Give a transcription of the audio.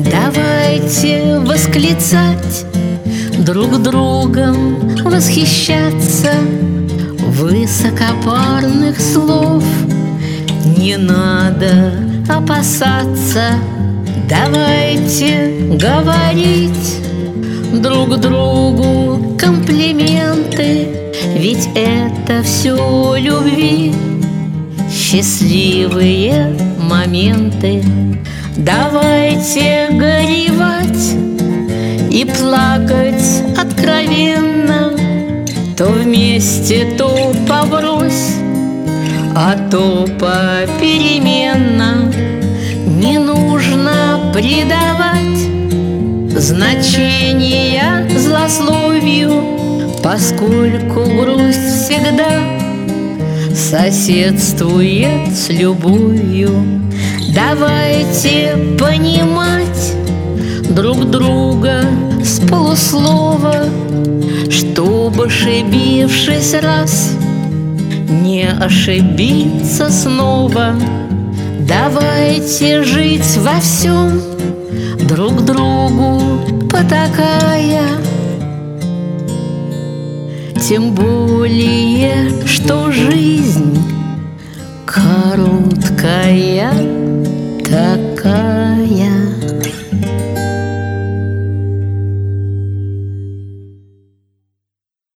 Давайте восклицать, друг другом восхищаться. Высокопарных слов не надо опасаться. Давайте говорить друг другу комплименты, ведь это все любви, счастливые моменты. Давайте горевать и плакать откровенно, то вместе, то поврось, а то попеременно. Не нужно придавать значения злословию, поскольку грусть всегда соседствует с любовью. Давайте понимать друг друга с полуслова, чтобы, ошибившись раз, не ошибиться снова. Давайте жить во всем друг другу потакая, тем более, что жизнь короткая такая.